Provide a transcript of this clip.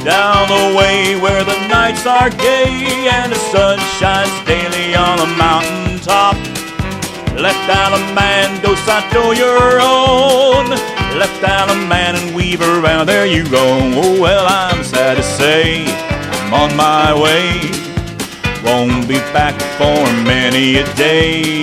down the way where the nights are gay and the sun shines daily on a mountain top. Left Alaman, Dos Santos, your own. Left Alaman and Weaver, well, there you go. Oh, well, I'm sad to say I'm on my way. Won't be back for many a day.